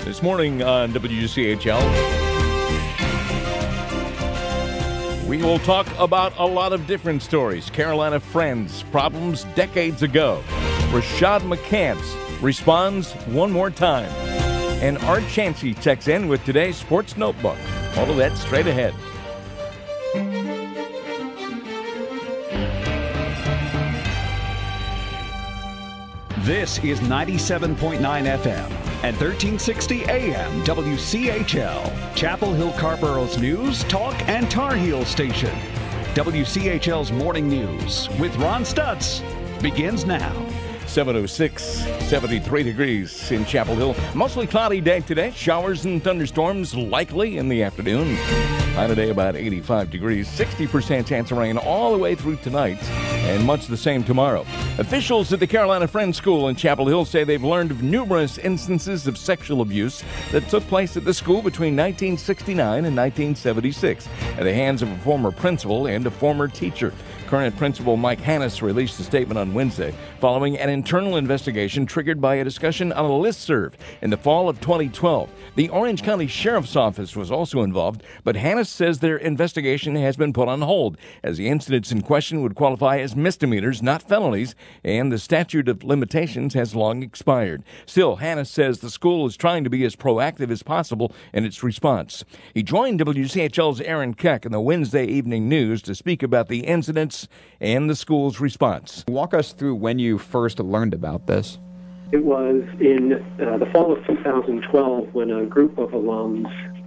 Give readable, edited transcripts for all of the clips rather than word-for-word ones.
This morning on WCHL, we will talk about a lot of different stories. Carolina Friends, problems decades ago. Rashad McCants responds one more time. And Art Chancey checks in with today's Sports Notebook. All of that straight ahead. This is 97.9 FM and 1360 AM WCHL, Chapel Hill Carborough's news, talk, and Tar Heel station. WCHL's Morning News with Ron Stutz begins now. 706, 73 degrees in Chapel Hill. Mostly cloudy day today. Showers and thunderstorms likely in the afternoon. High today about 85 degrees. 60% chance of rain all the way through tonight. And much the same tomorrow. Officials at the Carolina Friends School in Chapel Hill say they've learned of numerous instances of sexual abuse that took place at the school between 1969 and 1976 at the hands of a former principal and a former teacher. Current principal Mike Hannes released a statement on Wednesday following an internal investigation triggered by a discussion on a listserv in the fall of 2012. The Orange County Sheriff's Office was also involved, but Hannes says their investigation has been put on hold as the incidents in question would qualify as misdemeanors, not felonies, and the statute of limitations has long expired. Still, Hannes says the school is trying to be as proactive as possible in its response. He joined WCHL's Aaron Keck in the Wednesday Evening News to speak about the incidents and the school's response. Walk us through when you first learned about this. It was in the fall of 2012 when a group of alums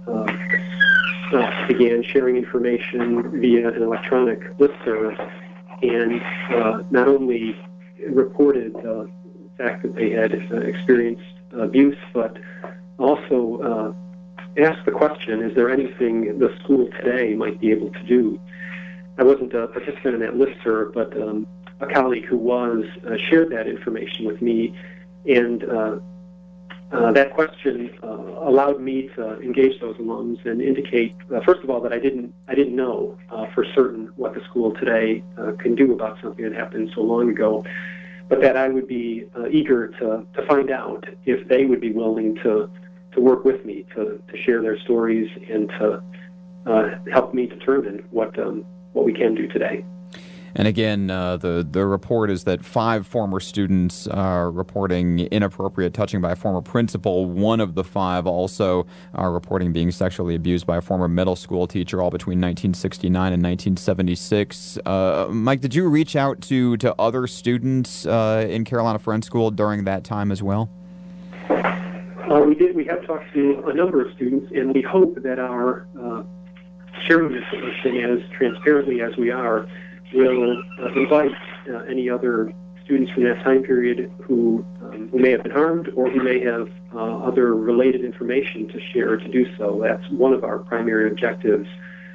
began sharing information via an electronic listserv and not only reported the fact that they had experienced abuse, but also asked the question, is there anything the school today might be able to do? I wasn't a participant in that listserv, but a colleague who was shared that information with me, and that question allowed me to engage those alums and indicate, first of all, that I didn't know for certain what the school today can do about something that happened so long ago, but that I would be eager to find out if they would be willing to work with me to share their stories and to help me determine what we can do today. And again, the report is that 5 former students are reporting inappropriate touching by a former principal. One of the 5 also are reporting being sexually abused by a former middle school teacher, all between 1969 and 1976. Mike, did you reach out to other students in Carolina Friends School during that time as well? We did. We have talked to a number of students, and we hope that our sharing this information as transparently as we are will invite any other students from that time period who may have been harmed or who may have other related information to share to do so. That's one of our primary objectives,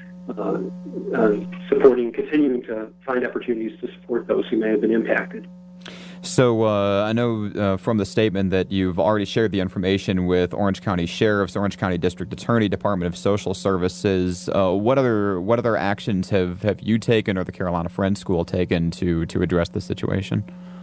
continuing to find opportunities to support those who may have been impacted. So I know from the statement that you've already shared the information with Orange County Sheriff's, Orange County District Attorney, Department of Social Services. What other actions have you taken or the Carolina Friends School taken to address the situation?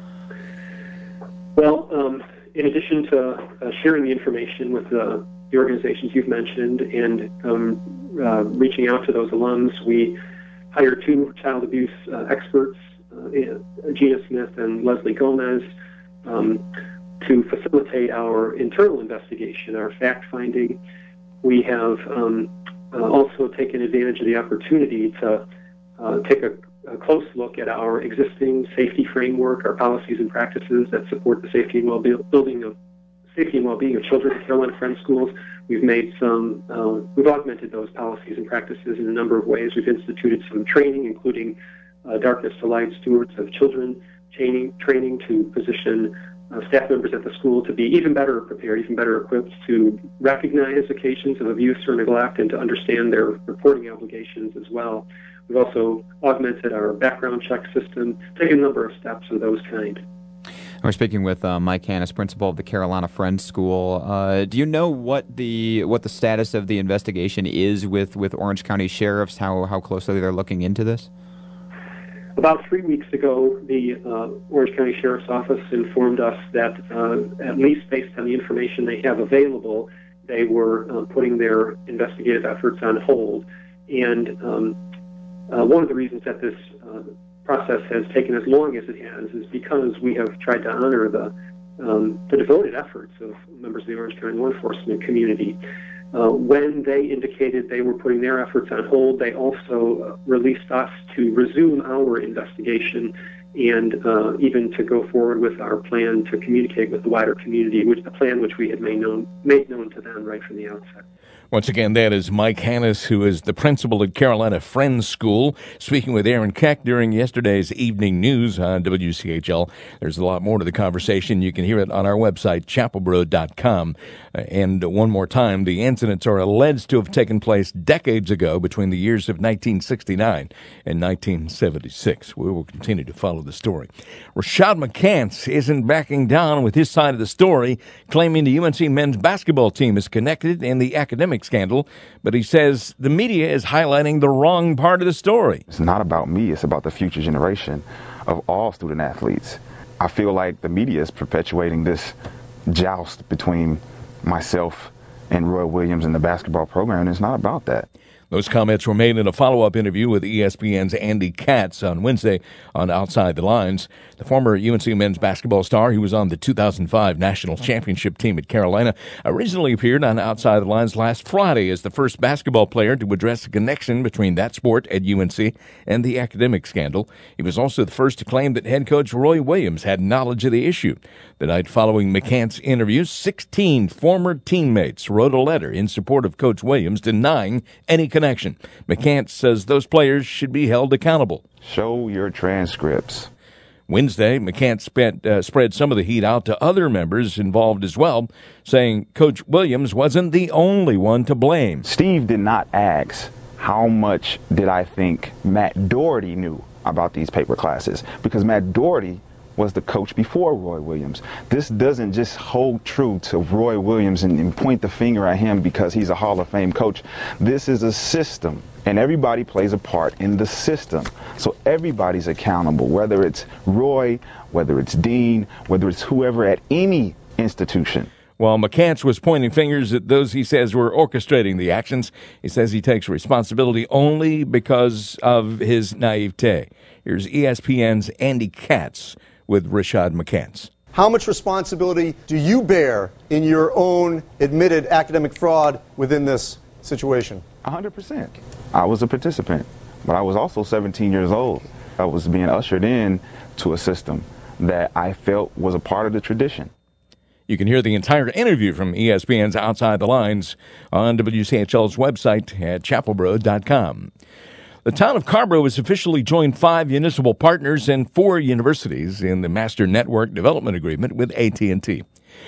Well, in addition to sharing the information with the organizations you've mentioned and reaching out to those alums, we hired 2 child abuse experts, Gina Smith and Leslie Gomez, to facilitate our internal investigation, our fact-finding. We have also taken advantage of the opportunity to take a close look at our existing safety framework, our policies and practices that support the safety and well-being of children at Carolina Friends Schools. We've augmented those policies and practices in a number of ways. We've instituted some training, including Darkness to Light stewards of children, training to position staff members at the school to be even better prepared, even better equipped to recognize occasions of abuse or neglect and to understand their reporting obligations as well. We've also augmented our background check system, taken a number of steps of those kind. We're speaking with Mike Hannes, principal of the Carolina Friends School. Do you know what the status of the investigation is with Orange County Sheriffs? How closely they're looking into this? About 3 weeks ago, the Orange County Sheriff's Office informed us that, at least based on the information they have available, they were putting their investigative efforts on hold. And one of the reasons that this process has taken as long as it has is because we have tried to honor the devoted efforts of members of the Orange County law enforcement community. When they indicated they were putting their efforts on hold, they also released us to resume our investigation and even to go forward with our plan to communicate with the wider community, a plan which we had made known to them right from the outset. Once again, that is Mike Hannes, who is the principal at Carolina Friends School, speaking with Aaron Keck during yesterday's evening news on WCHL. There's a lot more to the conversation. You can hear it on our website, chapelboro.com. And one more time, the incidents are alleged to have taken place decades ago between the years of 1969 and 1976. We will continue to follow the story. Rashad McCants isn't backing down with his side of the story, claiming the UNC men's basketball team is connected in the academic scandal, but he says the media is highlighting the wrong part of the story. It's not about me, it's about the future generation of all student athletes. I feel like the media is perpetuating this joust between myself and Roy Williams and the basketball program, and it's not about that. Those comments were made in a follow-up interview with ESPN's Andy Katz on Wednesday on Outside the Lines. The former UNC men's basketball star, who was on the 2005 national championship team at Carolina, originally appeared on Outside the Lines last Friday as the first basketball player to address the connection between that sport at UNC and the academic scandal. He was also the first to claim that head coach Roy Williams had knowledge of the issue. The night following McCants' interview, 16 former teammates wrote a letter in support of Coach Williams denying any connection. McCants says those players should be held accountable. Show your transcripts. Wednesday, McCants spread some of the heat out to other members involved as well, saying Coach Williams wasn't the only one to blame. Steve did not ask how much did I think Matt Doherty knew about these paper classes, because Matt Doherty was the coach before Roy Williams. This doesn't just hold true to Roy Williams and point the finger at him because he's a Hall of Fame coach. This is a system, and everybody plays a part in the system. So everybody's accountable, whether it's Roy, whether it's Dean, whether it's whoever at any institution. While McCants was pointing fingers at those he says were orchestrating the actions, he says he takes responsibility only because of his naivete. Here's ESPN's Andy Katz with Rashad McCants. How much responsibility do you bear in your own admitted academic fraud within this situation? 100%. I was a participant, but I was also 17 years old. I was being ushered in to a system that I felt was a part of the tradition. You can hear the entire interview from ESPN's Outside the Lines on WCHL's website at chapelboro.com. The town of Carrboro has officially joined 5 municipal partners and 4 universities in the Master Network Development Agreement with AT&T.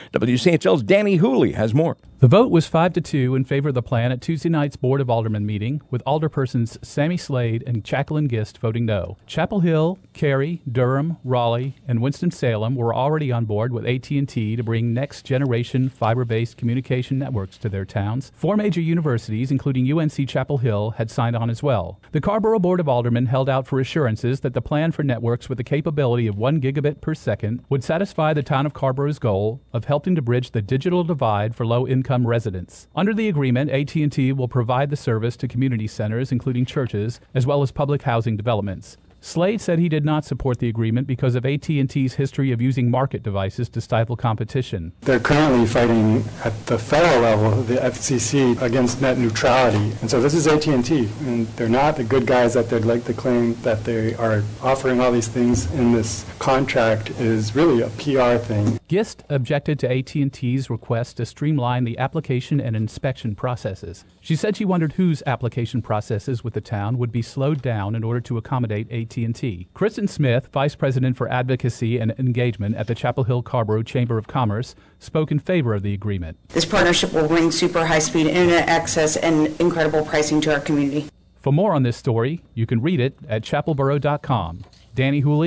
WCHL's Danny Hooley has more. The vote was 5-2 in favor of the plan at Tuesday night's Board of Aldermen meeting, with alderpersons Sammy Slade and Jacqueline Gist voting no. Chapel Hill, Cary, Durham, Raleigh, and Winston-Salem were already on board with AT&T to bring next-generation fiber-based communication networks to their towns. 4 major universities, including UNC Chapel Hill, had signed on as well. The Carrboro Board of Aldermen held out for assurances that the plan for networks with a capability of 1 gigabit per second would satisfy the town of Carrboro's goal of helping to bridge the digital divide for low-income residents. Under the agreement, AT&T will provide the service to community centers, including churches, as well as public housing developments. Slade said he did not support the agreement because of AT&T's history of using market devices to stifle competition. They're currently fighting at the federal level, the FCC, against net neutrality. And so this is AT&T, and they're not the good guys that they'd like to claim that they are offering all these things in this contract is really a PR thing. Gist objected to AT&T's request to streamline the application and inspection processes. She said she wondered whose application processes with the town would be slowed down in order to accommodate AT&T. Kristen Smith, Vice President for Advocacy and Engagement at the Chapel Hill Carrboro Chamber of Commerce, spoke in favor of the agreement. This partnership will bring super high-speed internet access and incredible pricing to our community. For more on this story, you can read it at chapelboro.com. Danny Hooley,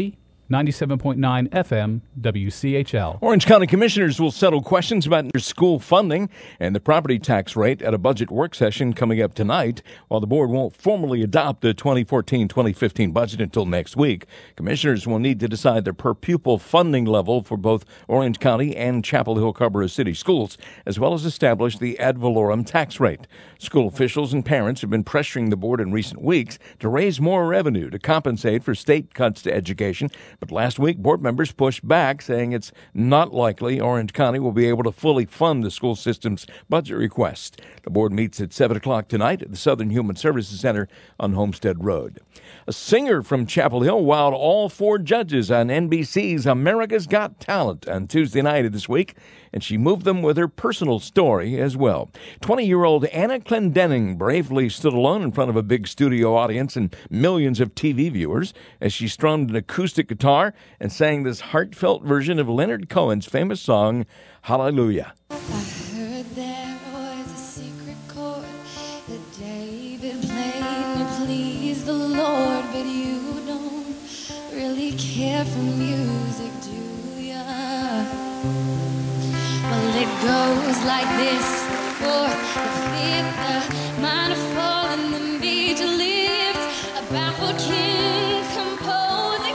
97.9 FM, WCHL. Orange County Commissioners will settle questions about their school funding and the property tax rate at a budget work session coming up tonight. While the board won't formally adopt the 2014-2015 budget until next week, commissioners will need to decide their per-pupil funding level for both Orange County and Chapel Hill Carrboro City schools, as well as establish the ad valorem tax rate. School officials and parents have been pressuring the board in recent weeks to raise more revenue to compensate for state cuts to education, but last week board members pushed back, saying it's not likely Orange County will be able to fully fund the school system's budget request. The board meets at 7 o'clock tonight at the Southern Human Services Center on Homestead Road. A singer from Chapel Hill wowed all 4 judges on NBC's America's Got Talent on Tuesday night of this week, and she moved them with her personal story as well. 20-year-old Anna Clendenning bravely stood alone in front of a big studio audience and millions of TV viewers as she strummed an acoustic guitar and sang this heartfelt version of Leonard Cohen's famous song, Hallelujah. I heard there was a secret chord that David played to please the Lord, but you don't really care for music, do ya? Well, it goes like this: the fourth, the fifth, the minor fall, and the major lifts, a baffled king composing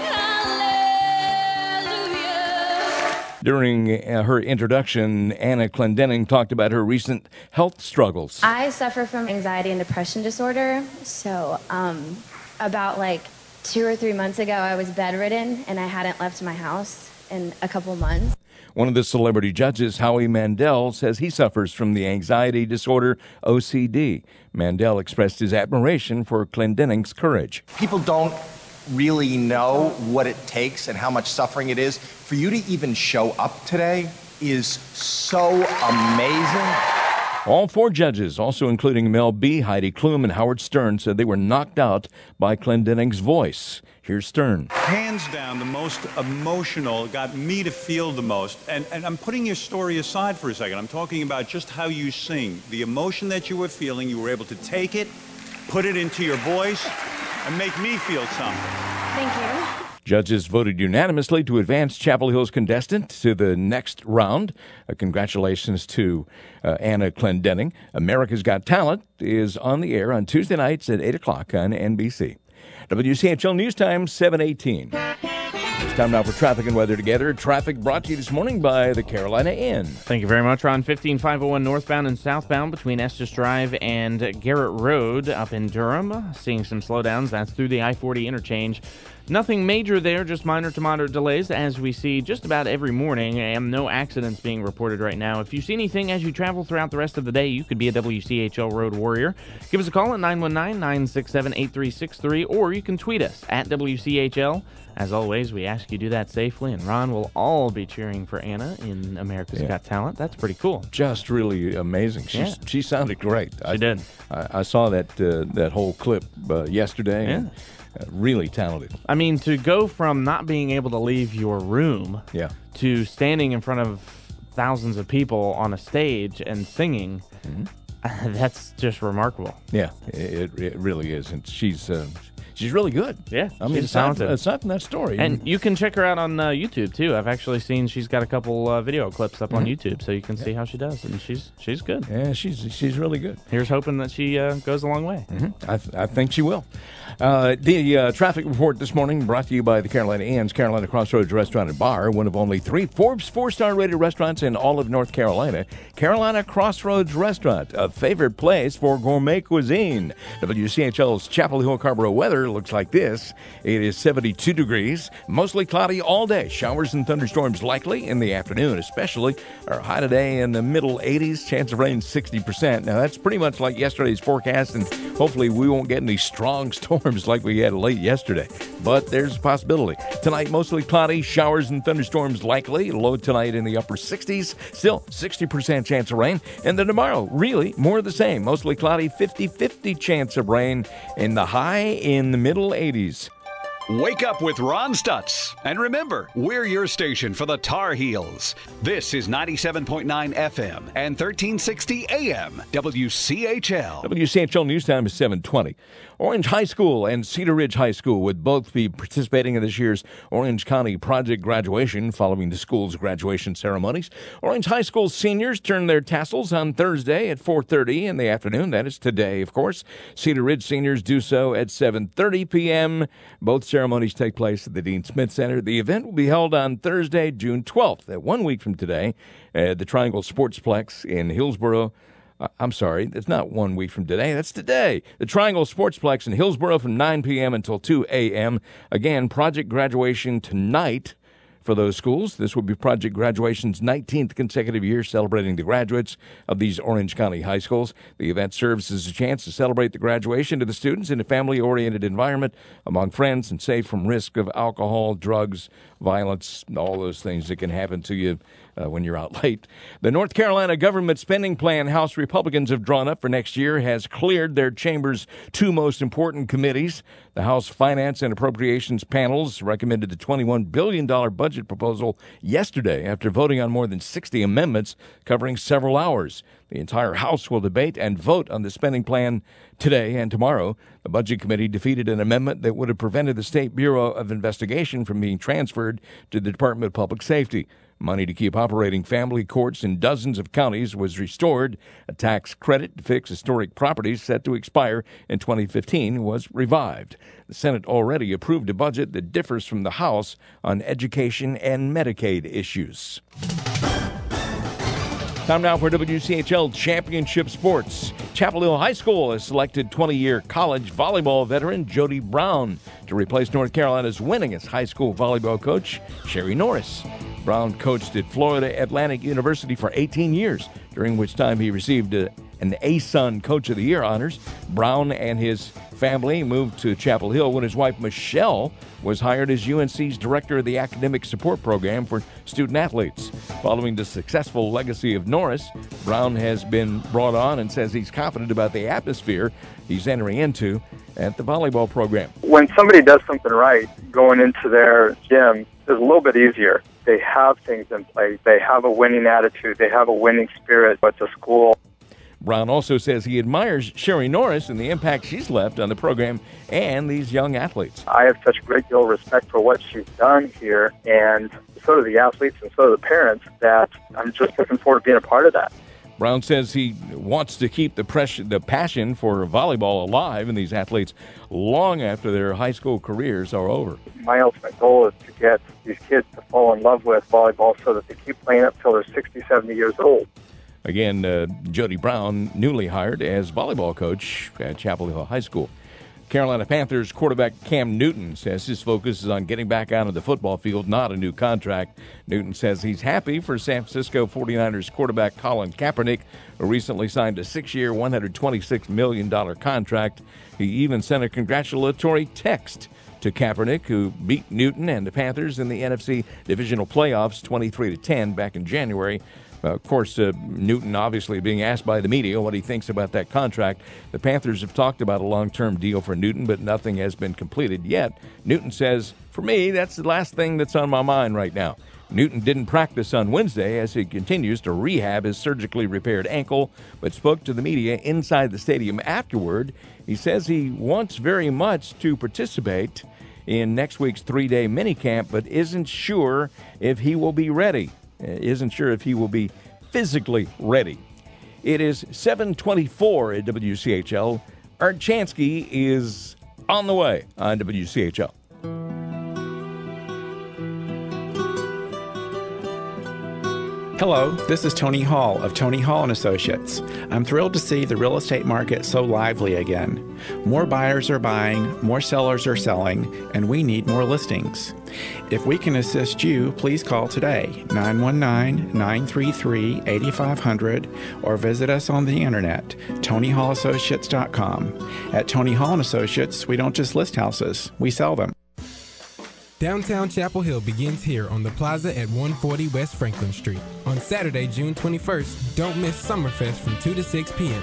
hallelujah. During her introduction, Anna Clendenning talked about her recent health struggles. I suffer from anxiety and depression disorder. So about 2 or 3 months ago, I was bedridden and I hadn't left my house in a couple months. One of the celebrity judges, Howie Mandel, says he suffers from the anxiety disorder OCD. Mandel expressed his admiration for Clendenning's courage. People don't really know what it takes and how much suffering it is. For you to even show up today is so amazing. All 4 judges, also including Mel B., Heidi Klum, and Howard Stern, said they were knocked out by Clendenning's voice. Here's Stern. Hands down, the most emotional, got me to feel the most. And I'm putting your story aside for a second. I'm talking about just how you sing. The emotion that you were feeling, you were able to take it, put it into your voice, and make me feel something. Thank you. Judges voted unanimously to advance Chapel Hill's contestant to the next round. Congratulations to Anna Clendenning. America's Got Talent is on the air on Tuesday nights at 8 o'clock on NBC. WCHL News Time, 7:18. It's time now for traffic and weather together. Traffic brought to you this morning by the Carolina Inn. Thank you very much, Ron. 15501 northbound and southbound between Estes Drive and Garrett Road up in Durham. Seeing some slowdowns. That's through the I-40 interchange. Nothing major there, just minor to moderate delays as we see just about every morning, and no accidents being reported right now. If you see anything as you travel throughout the rest of the day, you could be a WCHL Road Warrior. Give us a call at 919-967-8363, or you can tweet us at WCHL. As always, we ask you to do that safely, and Ron will all be cheering for Anna in America's Got Talent. That's pretty cool. Just really amazing. She sounded great. She did. I saw that whole clip yesterday. Yeah. And, really talented. I mean, to go from not being able to leave your room to standing in front of thousands of people on a stage and singing, that's just remarkable. Yeah, it really is. And she's really good. Yeah, I mean, she's talented. Aside from that story. And you can check her out on YouTube, too. I've actually seen she's got a couple video clips up on YouTube, so you can see how she does. And she's good. Yeah, she's really good. Here's hoping that she goes a long way. I think she will. The traffic report this morning brought to you by the Carolina Inn's Carolina Crossroads Restaurant and Bar, one of only 3 Forbes 4-star rated restaurants in all of North Carolina. Carolina Crossroads Restaurant, a favorite place for gourmet cuisine. WCHL's Chapel Hill Carrboro weather looks like this. It is 72 degrees, mostly cloudy all day. Showers and thunderstorms likely in the afternoon, especially. Our high today in the middle 80s, chance of rain 60%. Now, that's pretty much like yesterday's forecast, and hopefully we won't get any strong storms like we had late yesterday. But there's a possibility. Tonight, mostly cloudy, showers and thunderstorms likely. Low tonight in the upper 60s, still 60% chance of rain. And then tomorrow, really more of the same. Mostly cloudy, 50-50 chance of rain, and the high in the middle 80s. Wake up with Ron Stutz. And remember, we're your station for the Tar Heels. This is 97.9 FM and 1360 AM, WCHL. WCHL News Time is 7:20. Orange High School and Cedar Ridge High School would both be participating in this year's Orange County Project graduation following the school's graduation ceremonies. Orange High School seniors turn their tassels on Thursday at 4:30 in the afternoon. That is today, of course. Cedar Ridge seniors do so at 7:30 p.m. Both ceremonies take place at the Dean Smith Center. The event will be held on Thursday, June 12th, at 1 week from today, at the Triangle Sportsplex in Hillsboro. I'm sorry, it's not 1 week from today. That's today. The Triangle Sportsplex in Hillsboro from 9 p.m. until 2 a.m. Again, project graduation tonight for those schools. This will be Project Graduation's 19th consecutive year celebrating the graduates of these Orange County high schools. The event serves as a chance to celebrate the graduation of the students in a family-oriented environment among friends and safe from risk of alcohol, drugs, violence, all those things that can happen to you when you're out late. The North Carolina government spending plan House Republicans have drawn up for next year has cleared their chamber's two most important committees. The House Finance and Appropriations panels recommended the $21 billion budget proposal yesterday after voting on more than 60 amendments covering several hours. The entire House will debate and vote on the spending plan today and tomorrow. The Budget Committee defeated an amendment that would have prevented the State Bureau of Investigation from being transferred to the Department of Public Safety. Money to keep operating family courts in dozens of counties was restored. A tax credit to fix historic properties set to expire in 2015 was revived. The Senate already approved a budget that differs from the House on education and Medicaid issues. Time now for WCHL Championship Sports. Chapel Hill High School has selected 20-year college volleyball veteran Jody Brown to replace North Carolina's winningest high school volleyball coach, Sherry Norris. Brown coached at Florida Atlantic University for 18 years, during which time he received an ASUN Coach of the Year honors. Brown and his family moved to Chapel Hill when his wife, Michelle, was hired as UNC's director of the academic support program for student athletes. Following the successful legacy of Norris, Brown has been brought on and says he's confident about the atmosphere he's entering into at the volleyball program. When somebody does something right, going into their gym is a little bit easier. They have things in place. They have a winning attitude. They have a winning spirit. It's a school. Brown also says he admires Sherry Norris and the impact she's left on the program and these young athletes. I have such a great deal of respect for what she's done here, and so do the athletes and so do the parents, that I'm just looking forward to being a part of that. Brown says he wants to keep the passion for volleyball alive in these athletes long after their high school careers are over. My ultimate goal is to get these kids to fall in love with volleyball so that they keep playing it until they're 60, 70 years old. Again, Jody Brown, newly hired as volleyball coach at Chapel Hill High School. Carolina Panthers quarterback Cam Newton says his focus is on getting back out of the football field, not a new contract. Newton says he's happy for San Francisco 49ers quarterback Colin Kaepernick, who recently signed a 6-year, $126 million contract. He even sent a congratulatory text to Kaepernick, who beat Newton and the Panthers in the NFC divisional playoffs 23-10 back in January. Of course, Newton obviously being asked by the media what he thinks about that contract. The Panthers have talked about a long-term deal for Newton, but nothing has been completed yet. Newton says, for me, that's the last thing that's on my mind right now. Newton didn't practice on Wednesday as he continues to rehab his surgically repaired ankle, but spoke to the media inside the stadium afterward. He says he wants very much to participate in next week's 3-day minicamp, but isn't sure if he will be ready. Isn't sure if he will be physically ready. It is 7:24 at WCHL. Art Chansky is on the way on WCHL. Hello, this is Tony Hall of Tony Hall & Associates. I'm thrilled to see the real estate market so lively again. More buyers are buying, more sellers are selling, and we need more listings. If we can assist you, please call today, 919-933-8500, or visit us on the internet, TonyHallAssociates.com. At Tony Hall & Associates, we don't just list houses, we sell them. Downtown Chapel Hill begins here on the plaza at 140 West Franklin Street. On Saturday, June 21st, don't miss Summerfest from 2 to 6 p.m.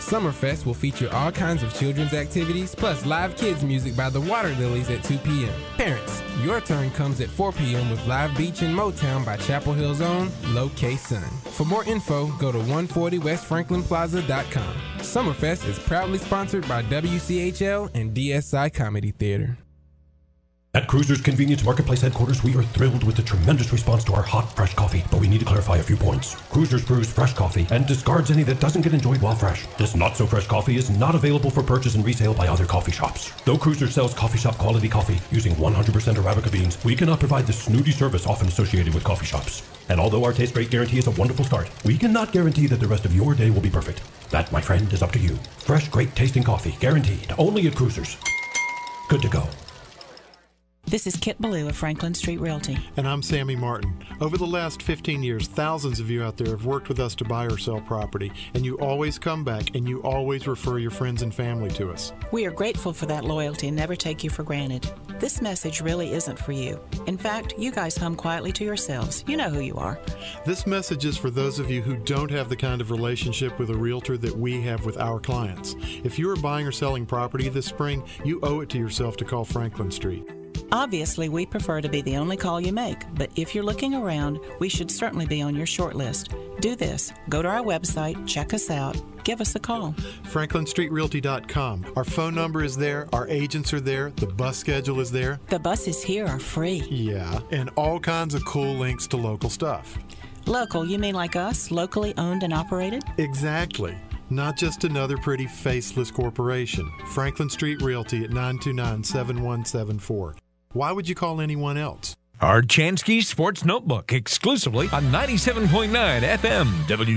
Summerfest will feature all kinds of children's activities, plus live kids music by the Water Lilies at 2 p.m. Parents, your turn comes at 4 p.m. with Live Beach in Motown by Chapel Hill's own Low K Sun. For more info, go to 140westfranklinplaza.com. Summerfest is proudly sponsored by WCHL and DSI Comedy Theater. At Cruiser's Convenience Marketplace headquarters, we are thrilled with the tremendous response to our hot, fresh coffee, but we need to clarify a few points. Cruiser's brews fresh coffee and discards any that doesn't get enjoyed while fresh. This not-so-fresh coffee is not available for purchase and resale by other coffee shops. Though Cruiser sells coffee shop quality coffee using 100% Arabica beans, we cannot provide the snooty service often associated with coffee shops. And although our taste rate guarantee is a wonderful start, we cannot guarantee that the rest of your day will be perfect. That, my friend, is up to you. Fresh, great tasting coffee, guaranteed, only at Cruiser's. Good to go. This is Kit Ballou of Franklin Street Realty. And I'm Sammy Martin. Over the last 15 years, thousands of you out there have worked with us to buy or sell property, and you always come back and you always refer your friends and family to us. We are grateful for that loyalty and never take you for granted. This message really isn't for you. In fact, you guys hum quietly to yourselves. You know who you are. This message is for those of you who don't have the kind of relationship with a realtor that we have with our clients. If you are buying or selling property this spring, you owe it to yourself to call Franklin Street. Obviously, we prefer to be the only call you make, but if you're looking around, we should certainly be on your short list. Do this. Go to our website, check us out, give us a call. FranklinStreetRealty.com. Our phone number is there, our agents are there, the bus schedule is there. The buses here are free. Yeah, and all kinds of cool links to local stuff. Local, you mean like us, locally owned and operated? Exactly. Not just another pretty faceless corporation. Franklin Street Realty at 929-7174. Why would you call anyone else? Archansky Sports Notebook, exclusively on 97.9 FM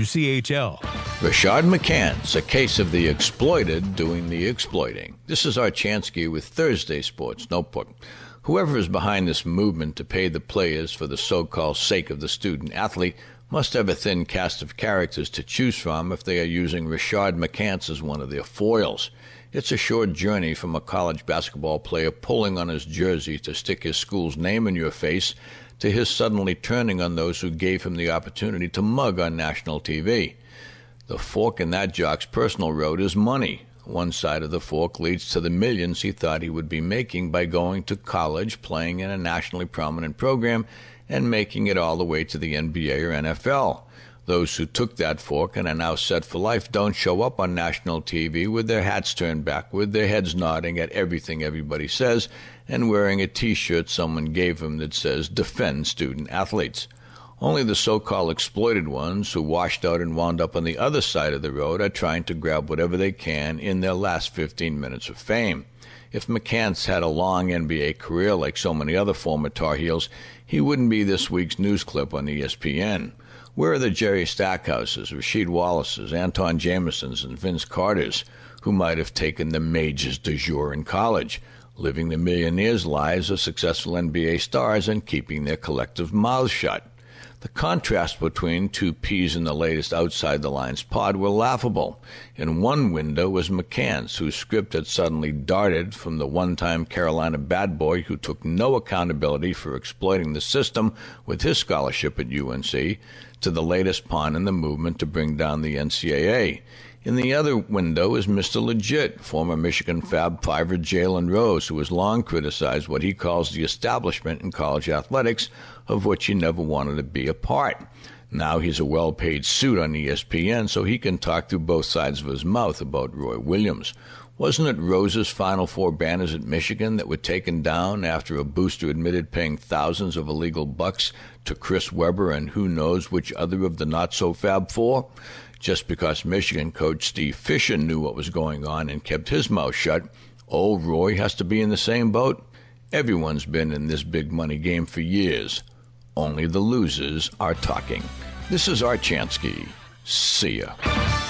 WCHL. Rashard McCants, a case of the exploited doing the exploiting. This is Archansky with Thursday Sports Notebook. Whoever is behind this movement to pay the players for the so-called sake of the student-athlete must have a thin cast of characters to choose from if they are using Rashard McCants as one of their foils. It's a short journey from a college basketball player pulling on his jersey to stick his school's name in your face to his suddenly turning on those who gave him the opportunity to mug on national TV. The fork in that jock's personal road is money. One side of the fork leads to the millions he thought he would be making by going to college, playing in a nationally prominent program, and making it all the way to the NBA or NFL. Those who took that fork and are now set for life don't show up on national TV with their hats turned back, with their heads nodding at everything everybody says, and wearing a T-shirt someone gave them that says, "Defend Student Athletes." Only the so-called exploited ones who washed out and wound up on the other side of the road are trying to grab whatever they can in their last 15 minutes of fame. If McCants had a long NBA career like so many other former Tar Heels, he wouldn't be this week's news clip on ESPN. Where are the Jerry Stackhouses, Rasheed Wallaces, Anton Jamesons, and Vince Carters, who might have taken the majors du jour in college, living the millionaires' lives of successful NBA stars and keeping their collective mouths shut? The contrast between two peas in the latest Outside the Lines pod were laughable. In one window was McCants, whose script had suddenly darted from the one-time Carolina bad boy who took no accountability for exploiting the system with his scholarship at UNC, to the latest pawn in the movement to bring down the NCAA. In the other window is Mr. Legit, former Michigan Fab Fiver Jalen Rose, who has long criticized what he calls the establishment in college athletics, of which he never wanted to be a part. Now he's a well-paid suit on ESPN, so he can talk through both sides of his mouth about Roy Williams. Wasn't it Rose's Final Four banners at Michigan that were taken down after a booster admitted paying thousands of illegal bucks to Chris Webber and who knows which other of the not-so-Fab Four? Just because Michigan coach Steve Fisher knew what was going on and kept his mouth shut, old Roy has to be in the same boat? Everyone's been in this big money game for years. Only the losers are talking. This is Archansky. See ya.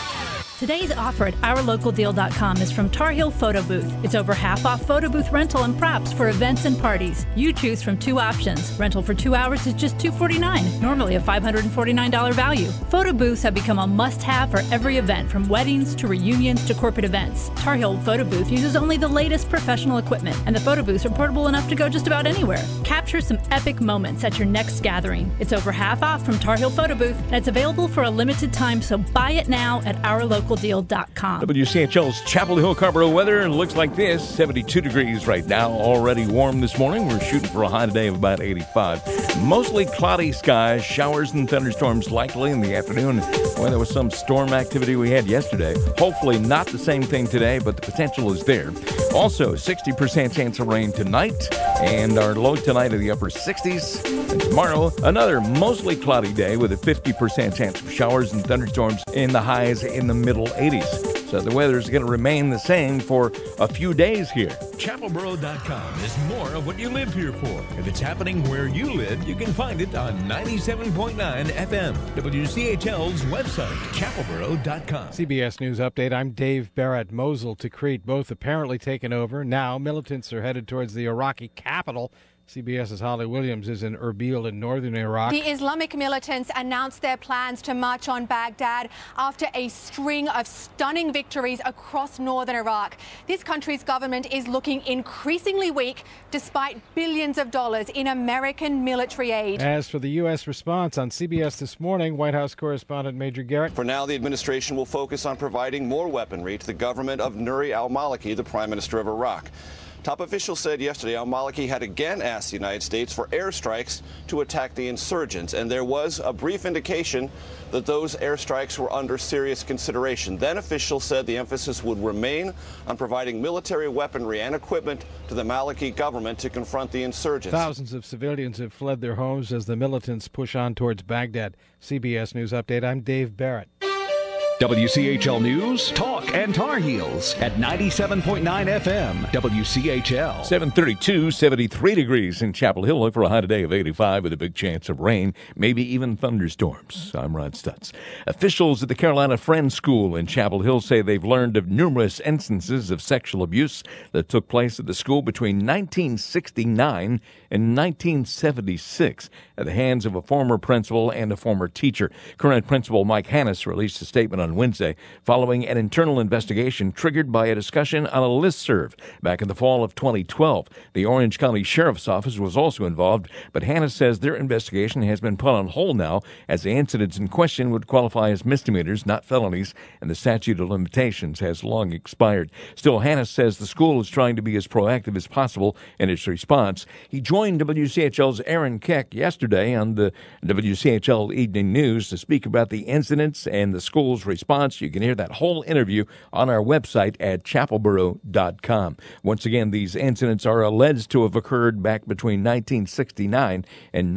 Today's offer at OurLocalDeal.com is from Tar Heel Photo Booth. It's over half off photo booth rental and props for events and parties. You choose from two options. Rental for 2 hours is just $249, normally a $549 value. Photo booths have become a must-have for every event, from weddings to reunions to corporate events. Tar Heel Photo Booth uses only the latest professional equipment, and the photo booths are portable enough to go just about anywhere. Capture some epic moments at your next gathering. It's over half off from Tar Heel Photo Booth, and it's available for a limited time, so buy it now at OurLocalDeal.com. ourlocaldeal.com. WCHL's Chapel Hill Carrboro weather looks like this. 72 degrees right now. Already warm this morning. We're shooting for a high today of about 85. Mostly cloudy skies. Showers and thunderstorms likely in the afternoon. Well, there was some storm activity we had yesterday. Hopefully not the same thing today, but the potential is there. Also, 60% chance of rain tonight. And our low tonight in the upper 60s. And tomorrow, another mostly cloudy day with a 50% chance of showers and thunderstorms in the highs in the middle 80s. So the weather is going to remain the same for a few days here. ChapelBoro.com is more of what you live here for. If it's happening where you live, you can find it on 97.9 FM. WCHL's website, ChapelBoro.com. CBS News Update. I'm Dave Barrett. Mosul, Tikrit, both apparently taken over. Now militants are headed towards the Iraqi capital. CBS's Holly Williams is in Erbil in northern Iraq. The Islamic militants announced their plans to march on Baghdad after a string of stunning victories across northern Iraq. This country's government is looking increasingly weak despite billions of dollars in American military aid. As for the U.S. response on CBS This Morning, White House correspondent Major Garrett. For now, the administration will focus on providing more weaponry to the government of Nouri al-Maliki, the prime minister of Iraq. Top officials said yesterday al-Maliki had again asked the United States for airstrikes to attack the insurgents, and there was a brief indication that those airstrikes were under serious consideration. Then officials said the emphasis would remain on providing military weaponry and equipment to the Maliki government to confront the insurgents. Thousands of civilians have fled their homes as the militants push on towards Baghdad. CBS News Update, I'm Dave Barrett. WCHL News, Talk, and Tar Heels at 97.9 FM, WCHL. 732, 73 degrees in Chapel Hill. Look for a high today of 85 with a big chance of rain, maybe even thunderstorms. I'm Rod Stutz. Officials at the Carolina Friends School in Chapel Hill say they've learned of numerous instances of sexual abuse that took place at the school between 1969 and 1976 at the hands of a former principal and a former teacher. Current principal Mike Hannes released a statement on Wednesday following an internal investigation triggered by a discussion on a listserv back in the fall of 2012. The Orange County Sheriff's Office was also involved, but Hannes says their investigation has been put on hold now as the incidents in question would qualify as misdemeanors, not felonies, and the statute of limitations has long expired. Still, Hannes says the school is trying to be as proactive as possible in its response. He joined WCHL's Aaron Keck yesterday on the WCHL Evening News to speak about the incidents and the school's response. You can hear that whole interview on our website at chapelboro.com. Once again, these incidents are alleged to have occurred back between 1969 and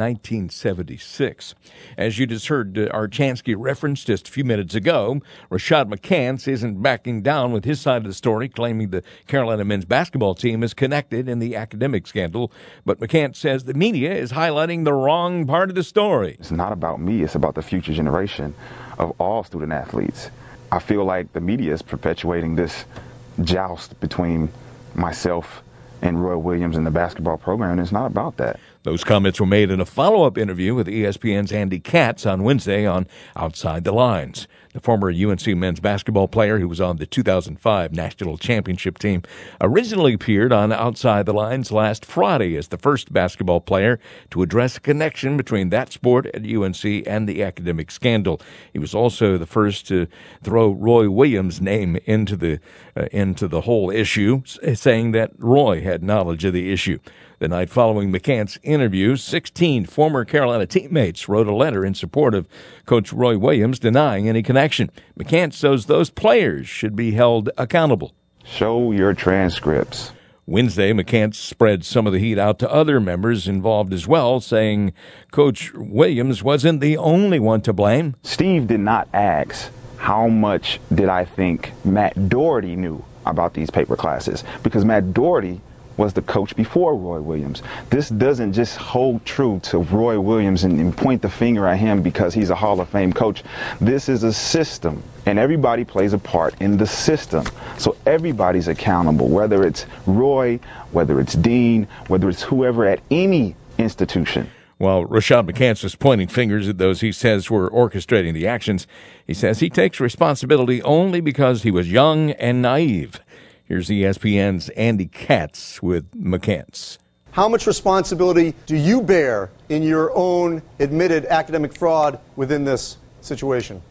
1976. As you just heard Archansky reference just a few minutes ago, Rashad McCants isn't backing down with his side of the story, claiming the Carolina men's basketball team is connected in the academic scandal. But McCants says the media is highlighting the wrong part of the story. It's not about me, it's about the future generation of all student athletes. I feel like the media is perpetuating this joust between myself and Roy Williams and the basketball program, and it's not about that. Those comments were made in a follow-up interview with ESPN's Andy Katz on Wednesday on Outside the Lines. The former UNC men's basketball player who was on the 2005 national championship team originally appeared on Outside the Lines last Friday as the first basketball player to address a connection between that sport at UNC and the academic scandal. He was also the first to throw Roy Williams' name into the whole issue, saying that Roy had knowledge of the issue. The night following McCants' interview, 16 former Carolina teammates wrote a letter in support of Coach Roy Williams denying any connection. McCants says those players should be held accountable. Show your transcripts. Wednesday, McCants spread some of the heat out to other members involved as well, saying Coach Williams wasn't the only one to blame. Steve did not ask how much did I think Matt Doherty knew about these paper classes, because Matt Doherty was the coach before Roy Williams. This doesn't just hold true to Roy Williams and point the finger at him because he's a Hall of Fame coach. This is a system, and everybody plays a part in the system. So everybody's accountable, whether it's Roy, whether it's Dean, whether it's whoever at any institution. While Rashad McCants was pointing fingers at those he says were orchestrating the actions, he says he takes responsibility only because he was young and naive. Here's ESPN's Andy Katz with McCants. How much responsibility do you bear in your own admitted academic fraud within this situation?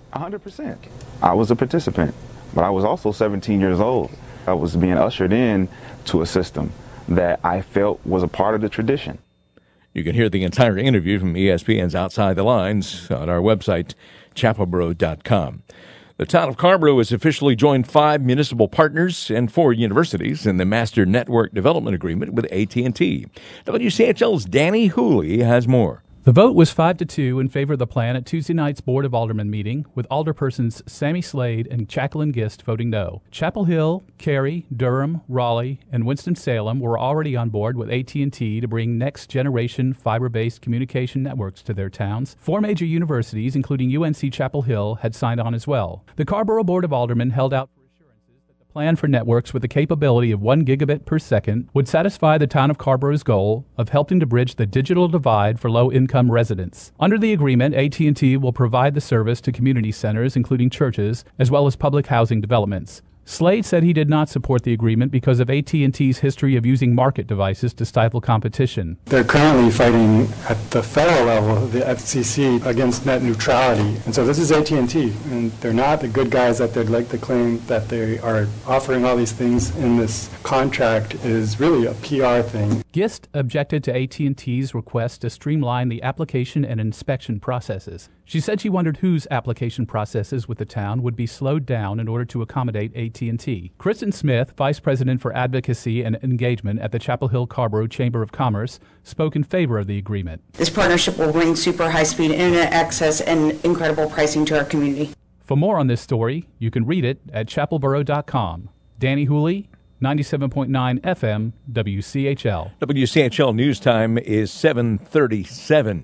100%. I was a participant, but I was also 17 years old. I was being ushered in to a system that I felt was a part of the tradition. You can hear the entire interview from ESPN's Outside the Lines on our website, chapelboro.com. The town of Carrboro has officially joined 5 municipal partners and 4 universities in the Master Network Development Agreement with AT&T. WCHL's Danny Hooley has more. The vote was 5-2 in favor of the plan at Tuesday night's Board of Aldermen meeting, with alderpersons Sammy Slade and Jacqueline Gist voting no. Chapel Hill, Cary, Durham, Raleigh, and Winston-Salem were already on board with AT&T to bring next-generation fiber-based communication networks to their towns. 4 major universities, including UNC Chapel Hill, had signed on as well. The Carrboro Board of Aldermen held out plan for networks with a capability of 1 gigabit per second would satisfy the town of Carrboro's goal of helping to bridge the digital divide for low-income residents. Under the agreement, AT&T will provide the service to community centers, including churches, as well as public housing developments. Slade said he did not support the agreement because of AT&T's history of using market devices to stifle competition. They're currently fighting at the federal level, the FCC, against net neutrality. And so this is AT&T, and they're not the good guys that they'd like to claim that they are offering all these things in this contract is really a PR thing. Gist objected to AT&T's request to streamline the application and inspection processes. She said she wondered whose application processes with the town would be slowed down in order to accommodate AT&T. Kristen Smith, Vice President for Advocacy and Engagement at the Chapel Hill Carrboro Chamber of Commerce, spoke in favor of the agreement. This partnership will bring super high-speed internet access and incredible pricing to our community. For more on this story, you can read it at chapelboro.com. Danny Hooley, 97.9 FM, WCHL. WCHL News Time is 7:37.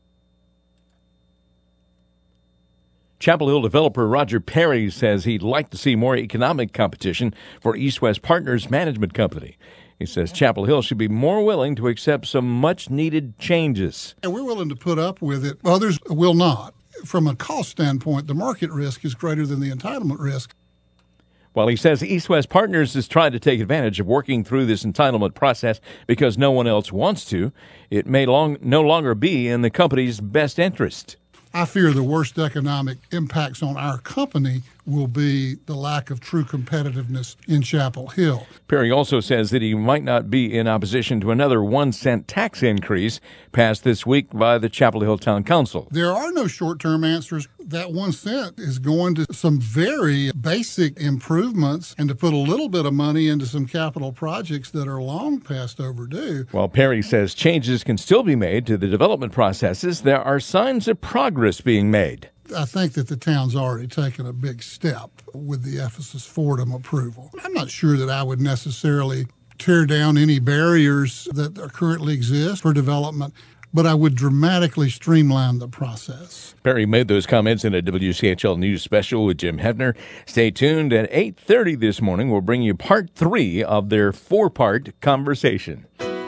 Chapel Hill developer Roger Perry says he'd like to see more economic competition for East West Partners Management Company. He says Chapel Hill should be more willing to accept some much-needed changes. And we're willing to put up with it. Others will not. From a cost standpoint, the market risk is greater than the entitlement risk. While he says East West Partners has tried to take advantage of working through this entitlement process because no one else wants to, it may no longer be in the company's best interest. I fear the worst economic impacts on our company will be the lack of true competitiveness in Chapel Hill. Perry also says that he might not be in opposition to another 1-cent tax increase passed this week by the Chapel Hill Town Council. There are no short-term answers. That 1 cent is going to some very basic improvements and to put a little bit of money into some capital projects that are long past overdue. While Perry says changes can still be made to the development processes, there are signs of progress being made. I think that the town's already taken a big step with the Ephesus Fordham approval. I'm not sure that I would necessarily tear down any barriers that currently exist for development, but I would dramatically streamline the process. Perry made those comments in a WCHL News special with Jim Hefner. Stay tuned. At 8:30 this morning, we'll bring you part 3 of their 4-part conversation.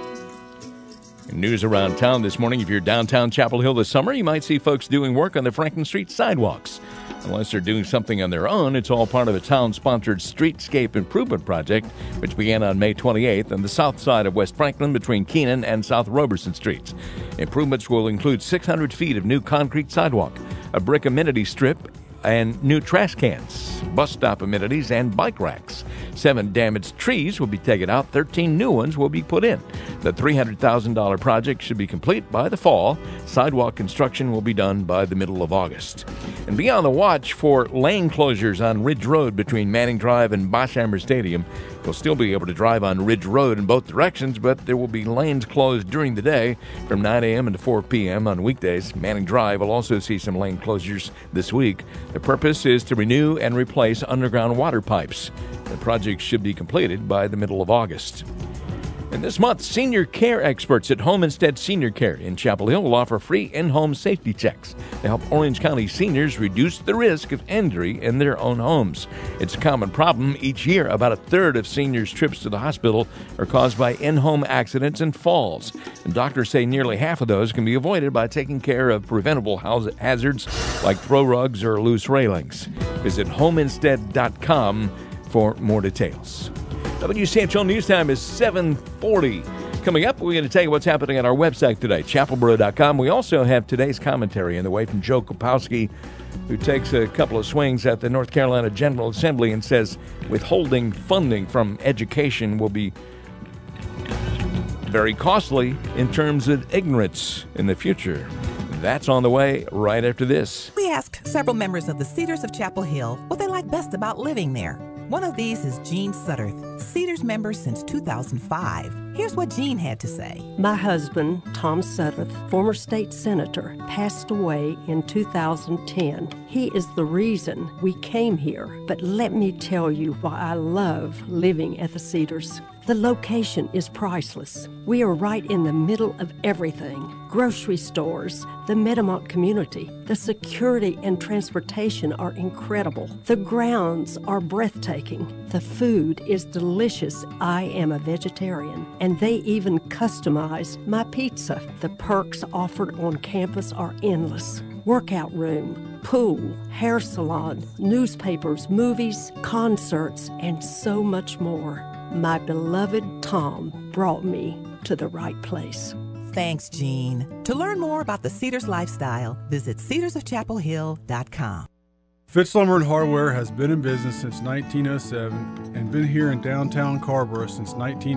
News around town this morning. If you're downtown Chapel Hill this summer, you might see folks doing work on the Franklin Street sidewalks. Unless they're doing something on their own, it's all part of a town-sponsored streetscape improvement project, which began on May 28th on the south side of West Franklin between Keenan and South Roberson Streets. Improvements will include 600 feet of new concrete sidewalk, a brick amenity strip, and new trash cans, bus stop amenities, and bike racks. 7 damaged trees will be taken out. 13 new ones will be put in. The $300,000 project should be complete by the fall. Sidewalk construction will be done by the middle of August. And be on the watch for lane closures on Ridge Road between Manning Drive and Boschhammer Stadium. You'll still be able to drive on Ridge Road in both directions, but there will be lanes closed during the day from 9 a.m. to 4 p.m. on weekdays. Manning Drive will also see some lane closures this week. The purpose is to renew and replace underground water pipes. The project should be completed by the middle of August. And this month, senior care experts at Home Instead Senior Care in Chapel Hill will offer free in-home safety checks to help Orange County seniors reduce the risk of injury in their own homes. It's a common problem. Each year, about a third of seniors' trips to the hospital are caused by in-home accidents and falls. And doctors say nearly half of those can be avoided by taking care of preventable hazards like throw rugs or loose railings. Visit homeinstead.com for more details. WCHL News Time is 7:40. Coming up, we're going to tell you what's happening on our website today, chapelboro.com. We also have today's commentary in the way from Joe Kopowski, who takes a couple of swings at the North Carolina General Assembly and says withholding funding from education will be very costly in terms of ignorance in the future. That's on the way right after this. We asked several members of the Cedars of Chapel Hill what they like best about living there. One of these is Jean Sutterth, Cedars member since 2005. Here's what Jean had to say. My husband, Tom Sutterth, former state senator, passed away in 2010. He is the reason we came here. But let me tell you why I love living at the Cedars. The location is priceless. We are right in the middle of everything. Grocery stores, the Metamont community, the security and transportation are incredible. The grounds are breathtaking. The food is delicious. I am a vegetarian, and they even customize my pizza. The perks offered on campus are endless. Workout room, pool, hair salon, newspapers, movies, concerts, and so much more. My beloved Tom brought me to the right place. Thanks, Jean. To learn more about the Cedars lifestyle, visit cedarsofchapelhill.com. Fitz Lumber and Hardware has been in business since 1907 and been here in downtown Carrboro since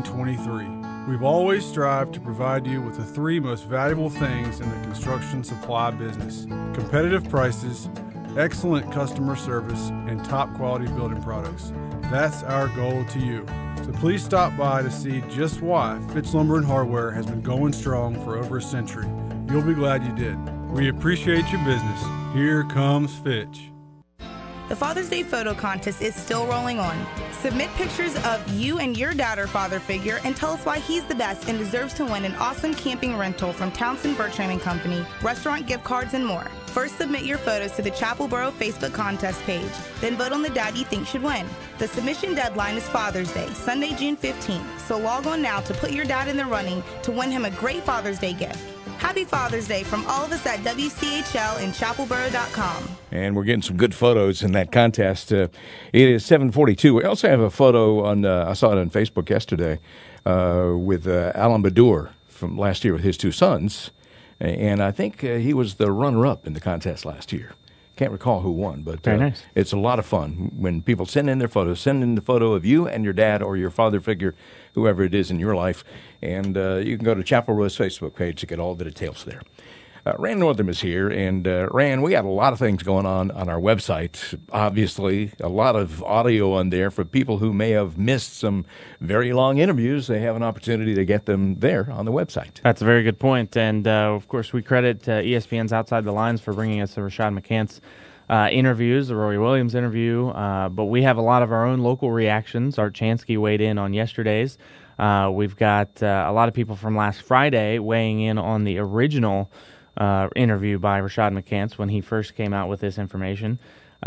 1923. We've always strived to provide you with the three most valuable things in the construction supply business: competitive prices, excellent customer service, and top quality building products. That's our goal to you. So please stop by to see just why Fitz Lumber and Hardware has been going strong for over a century. You'll be glad you did. We appreciate your business. Here comes Fitch. The Father's Day photo contest is still rolling on. Submit pictures of you and your dad or father figure and tell us why he's the best and deserves to win an awesome camping rental from Townsend Bertram & Company, restaurant gift cards, and more. First, submit your photos to the Chapel Boro Facebook contest page. Then vote on the dad you think should win. The submission deadline is Father's Day, Sunday, June 15th. So log on now to put your dad in the running to win him a great Father's Day gift. Happy Father's Day from all of us at WCHL and chapelboro.com. And we're getting some good photos in that contest. It is 7:42. We also have a photo on, I saw it on Facebook yesterday, with Alan Badur from last year with his two sons. And I think he was the runner-up in the contest last year. Can't recall who won, but very nice. It's a lot of fun when people send in their photos. Send in the photo of you and your dad or your father figure, whoever it is in your life. And you can go to Chapel Ro's Facebook page to get all the details there. Rand Northam is here, and Rand, we got a lot of things going on our website. Obviously, a lot of audio on there for people who may have missed some very long interviews. They have an opportunity to get them there on the website. That's a very good point, and of course, we credit ESPN's Outside the Lines for bringing us the Rashad McCants interviews, the Rory Williams interview, but we have a lot of our own local reactions. Art Chansky weighed in on yesterday's. We've got a lot of people from last Friday weighing in on the original interview by Rashad McCants when he first came out with this information.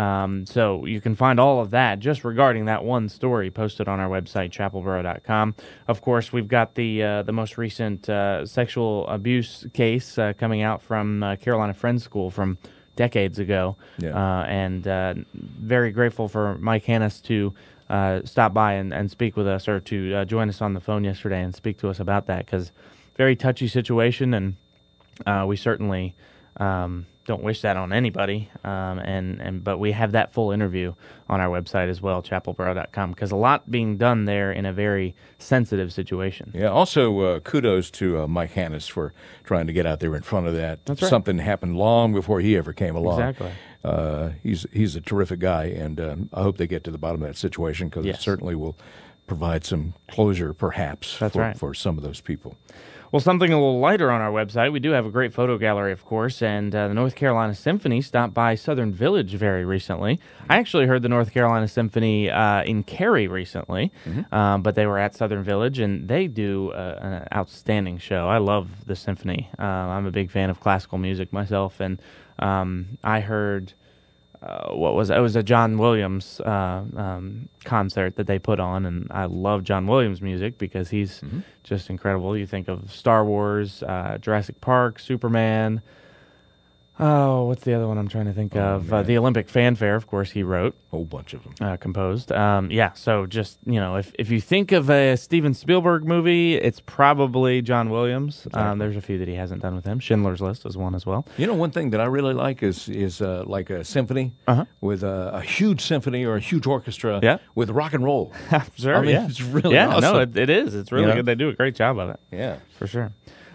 So you can find all of that just regarding that one story posted on our website, chapelboro.com. Of course, we've got the most recent sexual abuse case coming out from Carolina Friends School from decades ago. Yeah. And very grateful for Mike Hannes to stop by and speak with us, or to join us on the phone yesterday and speak to us about that, because very touchy situation, and we certainly don't wish that on anybody. But we have that full interview on our website as well, chapelboro.com, because a lot being done there in a very sensitive situation. Yeah. Also, kudos to Mike Hannes for trying to get out there in front of that. That's right. Something happened long before he ever came along. Exactly. He's a terrific guy, and I hope they get to the bottom of that situation, because Yes. it certainly will provide some closure, perhaps, That's right. for some of those people. Well, something a little lighter on our website. We do have a great photo gallery, of course, and the North Carolina Symphony stopped by Southern Village very recently. I actually heard the North Carolina Symphony in Cary recently, but they were at Southern Village, and they do an outstanding show. I love the Symphony. I'm a big fan of classical music myself, and I heard... it was a John Williams concert that they put on, and I love John Williams music because he's just incredible. You think of Star Wars, Jurassic Park, Superman, Oh, what's the other one I'm trying to think of? The Olympic Fanfare, of course, he wrote. A whole bunch of them. Composed. So just, if you think of a Steven Spielberg movie, it's probably John Williams. Exactly. There's a few that he hasn't done with him. Schindler's List is one as well. One thing that I really like is like a symphony with a huge symphony or a huge orchestra with rock and roll. Sure, It's really awesome. No, it is. It's really good. They do a great job of it. Yeah. For sure.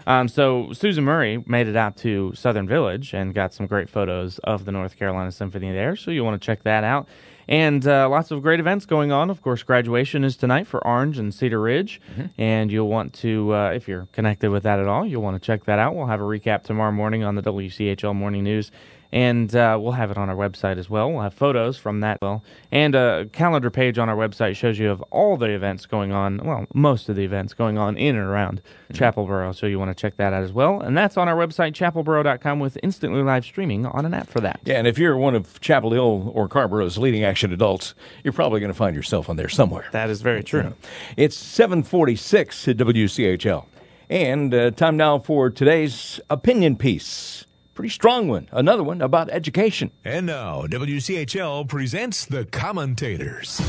So Susan Murray made it out to Southern Village and got some great photos of the North Carolina Symphony there, so you'll want to check that out. And lots of great events going on. Of course, graduation is tonight for Orange and Cedar Ridge, and you'll want to, if you're connected with that at all, you'll want to check that out. We'll have a recap tomorrow morning on the WCHL Morning News, and we'll have it on our website as well. We'll have photos from that, and a calendar page on our website shows you of all the events going on, well, most of the events going on in and around Chapelboro, so you want to check that out as well. And that's on our website, chapelboro.com, with instantly live streaming on an app for that. Yeah, and if you're one of Chapel Hill or Carborough's leading action adults, you're probably going to find yourself on there somewhere. That is very true. It's 7:46 at WCHL. And time now for today's opinion piece. Pretty strong one. Another one about education. And now, WCHL presents The Commentators.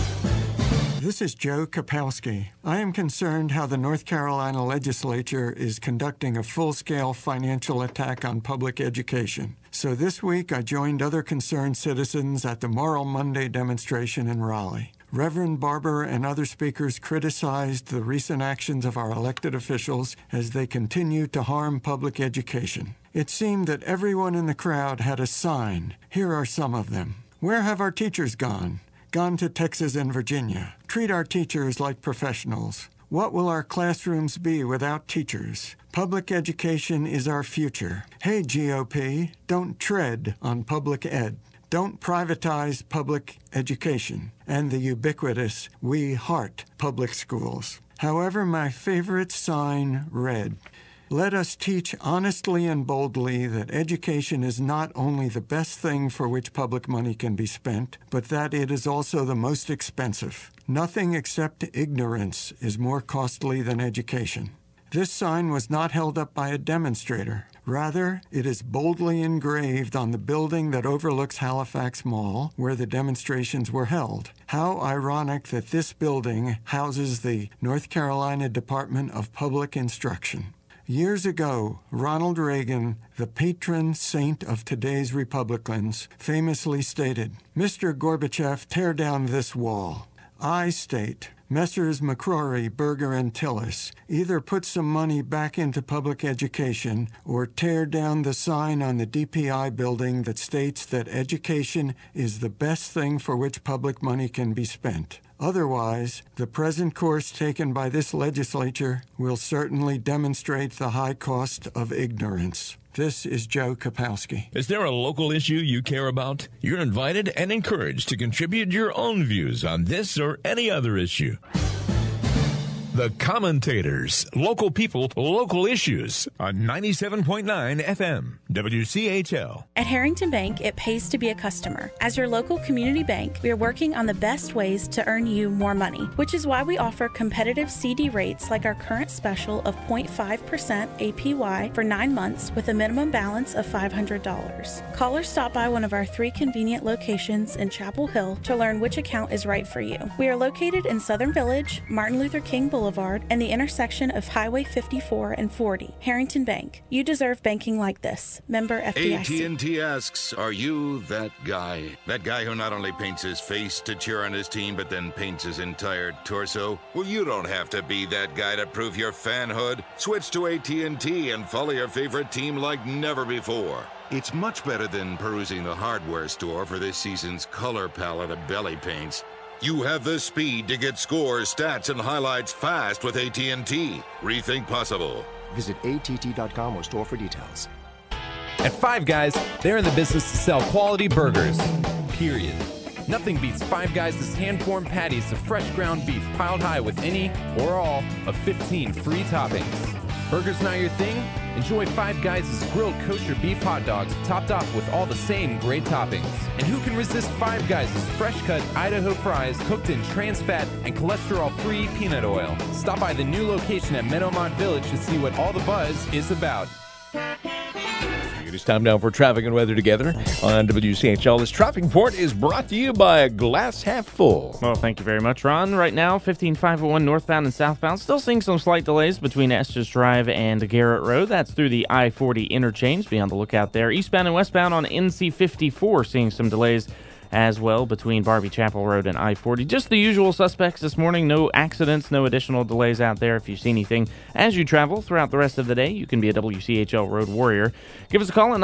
This is Joe Kapowski. I am concerned how the North Carolina legislature is conducting a full-scale financial attack on public education. So this week, I joined other concerned citizens at the Moral Monday demonstration in Raleigh. Reverend Barber and other speakers criticized the recent actions of our elected officials as they continue to harm public education. It seemed that everyone in the crowd had a sign. Here are some of them. Where have our teachers gone? Gone to Texas and Virginia. Treat our teachers like professionals. What will our classrooms be without teachers? Public education is our future. Hey, GOP, don't tread on public ed. Don't privatize public education and the ubiquitous We Heart public schools. However, my favorite sign read, "Let us teach honestly and boldly that education is not only the best thing for which public money can be spent, but that it is also the most expensive. Nothing except ignorance is more costly than education." This sign was not held up by a demonstrator. Rather, it is boldly engraved on the building that overlooks Halifax Mall, where the demonstrations were held. How ironic that this building houses the North Carolina Department of Public Instruction. Years ago, Ronald Reagan, the patron saint of today's Republicans, famously stated, "Mr. Gorbachev, tear down this wall." I state, Messrs. McCrory, Berger, and Tillis, either put some money back into public education or tear down the sign on the DPI building that states that education is the best thing for which public money can be spent. Otherwise, the present course taken by this legislature will certainly demonstrate the high cost of ignorance. This is Joe Kapowski. Is there a local issue you care about? You're invited and encouraged to contribute your own views on this or any other issue. The Commentators. Local people, local issues on 97.9 FM, WCHL. At Harrington Bank, it pays to be a customer. As your local community bank, we are working on the best ways to earn you more money, which is why we offer competitive CD rates like our current special of 0.5% APY for 9 months with a minimum balance of $500. Call or stop by one of our 3 convenient locations in Chapel Hill to learn which account is right for you. We are located in Southern Village, Martin Luther King Boulevard, and the intersection of Highway 54 and 40. Harrington Bank. You deserve banking like this. Member FDIC. AT&T asks, are you that guy? That guy who not only paints his face to cheer on his team, but then paints his entire torso? Well, you don't have to be that guy to prove your fanhood. Switch to AT&T and follow your favorite team like never before. It's much better than perusing the hardware store for this season's color palette of belly paints. You have the speed to get scores, stats, and highlights fast with AT&T. Rethink possible. Visit att.com or store for details. At Five Guys, they're in the business to sell quality burgers. Period. Nothing beats Five Guys' hand-formed patties of fresh ground beef piled high with any or all of 15 free toppings. Burgers not your thing? Enjoy Five Guys' grilled kosher beef hot dogs topped off with all the same great toppings. And who can resist Five Guys' fresh-cut Idaho fries cooked in trans-fat and cholesterol-free peanut oil? Stop by the new location at Meadowmont Village to see what all the buzz is about. It It's time now for traffic and weather together on WCHL. This traffic report is brought to you by a Glass Half Full. Well, thank you very much, Ron. Right now, 15501 northbound and southbound. Still seeing some slight delays between Estes Drive and Garrett Road. That's through the I-40 interchange. Be on the lookout there. Eastbound and westbound on NC-54, seeing some delays as well between Barbie Chapel Road and I-40. Just the usual suspects this morning. No accidents, no additional delays out there. If you see anything as you travel throughout the rest of the day, you can be a WCHL Road Warrior. Give us a call at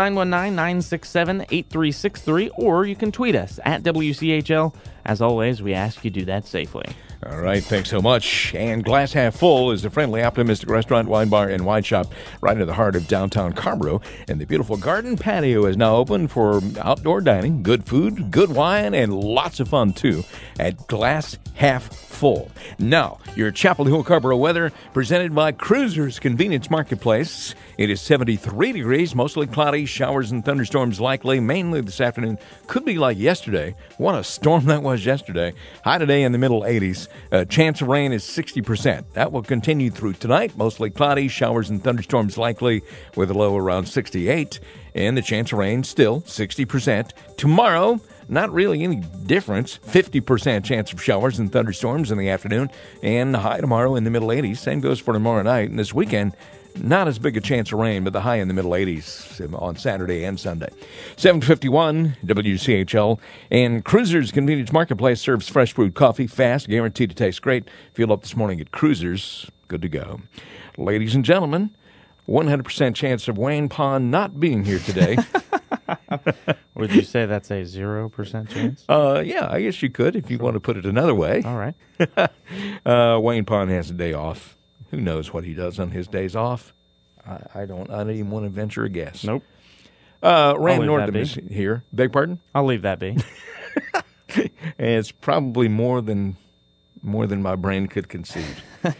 919-967-8363, or you can tweet us at WCHL. As always, we ask you do that safely. All right, thanks so much. And Glass Half Full is a friendly, optimistic restaurant, wine bar, and wine shop right in the heart of downtown Carrboro. And the beautiful garden patio is now open for outdoor dining, good food, good wine, and lots of fun, too, at Glass Half Full. Now, your Chapel Hill Carrboro weather presented by Cruisers Convenience Marketplace. It is 73 degrees, mostly cloudy, showers and thunderstorms likely, mainly this afternoon. Could be like yesterday. What a storm that was yesterday. High today in the middle 80s. Chance of rain is 60%. That will continue through tonight. Mostly cloudy, showers and thunderstorms likely with a low around 68. And the chance of rain still 60%. Tomorrow, not really any difference. 50% chance of showers and thunderstorms in the afternoon. And the high tomorrow in the middle 80s. Same goes for tomorrow night. And this weekend, not as big a chance of rain, but the high in the middle 80s on Saturday and Sunday. 7:51 WCHL. And Cruisers Convenience Marketplace serves fresh brewed coffee, fast, guaranteed to taste great. Fuel up this morning at Cruisers. Good to go. Ladies and gentlemen, 100% chance of Wayne Pond not being here today. Would you say that's a 0% chance? Yeah, I guess you could if you want to put it another way. All right. Wayne Pond has a day off. Who knows what he does on his days off? I don't even want to venture a guess. Nope. Rand Northam is here. Beg pardon? I'll leave that be. And it's probably more than my brain could conceive.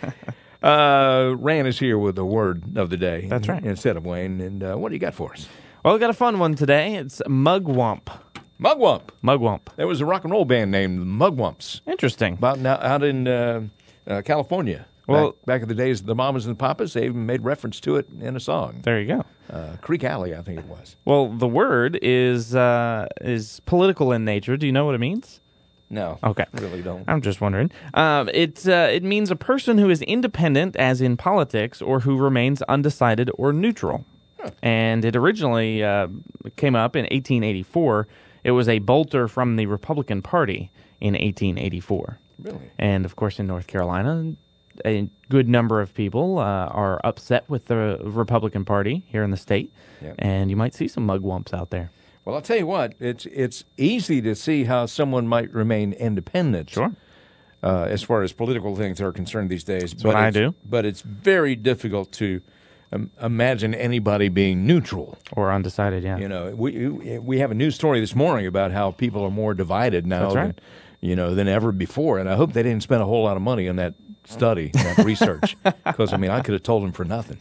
Rand is here with the word of the day. That's right. Instead of Wayne. And what do you got for us? Well, we got a fun one today. It's Mugwump. Mugwump. Mugwump. There was a rock and roll band named Mugwumps. Interesting. Out in California. Well, back in the days of the Mamas and the Papas, they even made reference to it in a song. There you go. Creek Alley, I think it was. Well, the word is political in nature. Do you know what it means? No. Okay. I really don't. I'm just wondering. It means a person who is independent, as in politics, or who remains undecided or neutral. Huh. And it originally came up in 1884. It was a bolter from the Republican Party in 1884. Really? And, of course, in North Carolina, a good number of people are upset with the Republican Party here in the state, and you might see some mugwumps out there. Well, I'll tell you what, it's easy to see how someone might remain independent. Sure. As far as political things are concerned these days. That's what I do. But it's very difficult to imagine anybody being neutral. Or undecided, yeah. You know, we have a news story this morning about how people are more divided now than ever before, and I hope they didn't spend a whole lot of money on that study, that research, because I could have told them for nothing.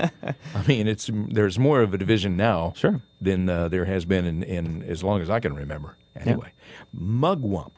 There's more of a division now, than there has been in as long as I can remember. Anyway, Mugwump,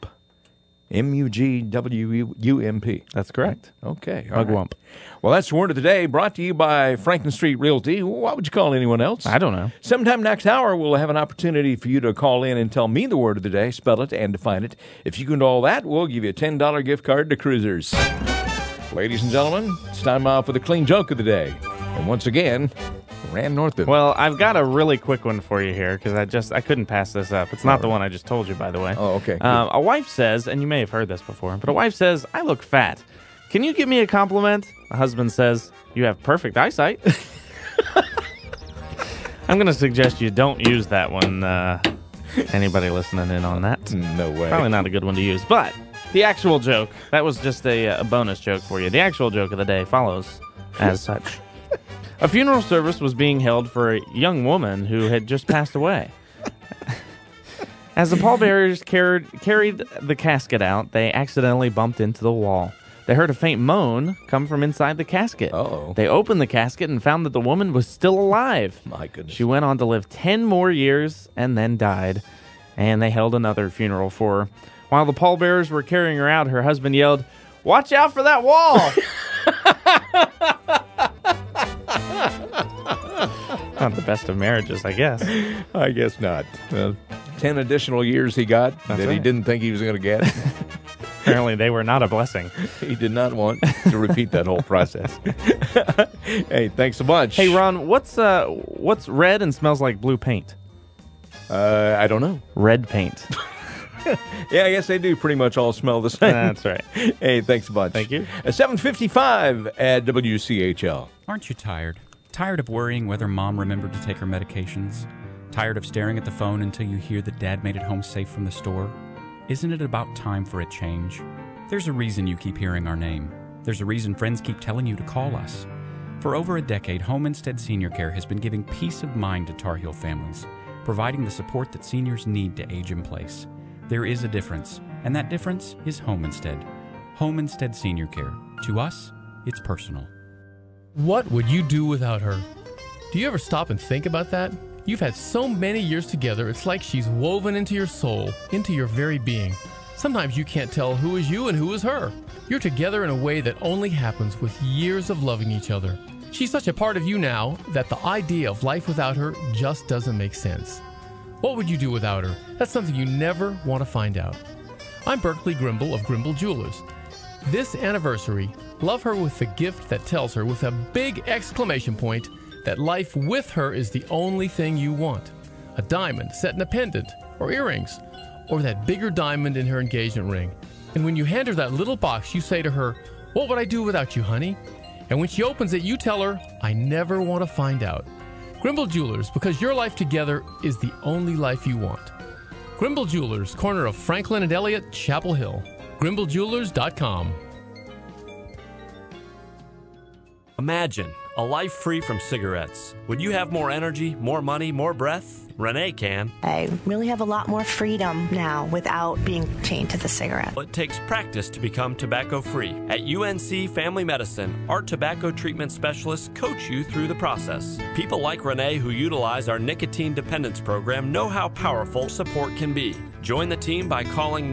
Mugwump. That's correct. Okay, Mugwump. Right. Well, that's the word of the day, brought to you by Franklin Street Realty. What would you call anyone else? I don't know. Sometime next hour, we'll have an opportunity for you to call in and tell me the word of the day, spell it, and define it. If you can do all that, we'll give you a $10 gift card to Cruisers. Ladies and gentlemen, it's time for the clean joke of the day. And once again, Rand Northam. Well, I've got a really quick one for you here because I couldn't pass this up. It's not the one I just told you, by the way. Oh, okay. A wife says, and you may have heard this before, but a wife says, "I look fat. Can you give me a compliment?" A husband says, "You have perfect eyesight." I'm going to suggest you don't use that one. Anybody listening in on that? No way. Probably not a good one to use, but the actual joke, that was just a bonus joke for you. The actual joke of the day follows as such. A funeral service was being held for a young woman who had just passed away. As the pallbearers carried the casket out, they accidentally bumped into the wall. They heard a faint moan come from inside the casket. Uh-oh. They opened the casket and found that the woman was still alive. My goodness. She went on to live 10 more years and then died. And they held another funeral for her. While the pallbearers were carrying her out, her husband yelled, "Watch out for that wall!" Not the best of marriages, I guess. I guess not. 10 additional years he got That's that he right. didn't think he was going to get. Apparently they were not a blessing. He did not want to repeat that whole process. Hey, thanks so much. Hey, Ron, what's red and smells like blue paint? I don't know. Red paint. Yeah, I guess they do pretty much all smell the same. That's right. Hey, thanks a bunch. Thank you. 7:55 at WCHL. Aren't you tired? Tired of worrying whether Mom remembered to take her medications? Tired of staring at the phone until you hear that Dad made it home safe from the store? Isn't it about time for a change? There's a reason you keep hearing our name. There's a reason friends keep telling you to call us. For over a decade, Home Instead Senior Care has been giving peace of mind to Tar Heel families, providing the support that seniors need to age in place. There is a difference, and that difference is Home Instead. Home Instead Senior Care. To us, it's personal. What would you do without her? Do you ever stop and think about that? You've had so many years together, it's like she's woven into your soul, into your very being. Sometimes you can't tell who is you and who is her. You're together in a way that only happens with years of loving each other. She's such a part of you now that the idea of life without her just doesn't make sense. What would you do without her? That's something you never want to find out. I'm Berkeley Grimble of Grimble Jewelers. This anniversary, love her with the gift that tells her with a big exclamation point that life with her is the only thing you want. A diamond set in a pendant, or earrings, or that bigger diamond in her engagement ring. And when you hand her that little box, you say to her, "What would I do without you, honey?" And when she opens it, you tell her, "I never want to find out." Grimble Jewelers, because your life together is the only life you want. Grimble Jewelers, corner of Franklin and Elliott, Chapel Hill. GrimbleJewelers.com. Imagine a life free from cigarettes. Would you have more energy, more money, more breath? Renee can. I really have a lot more freedom now without being chained to the cigarette. It takes practice to become tobacco free. At UNC Family Medicine, our tobacco treatment specialists coach you through the process. People like Renee who utilize our nicotine dependence program know how powerful support can be. Join the team by calling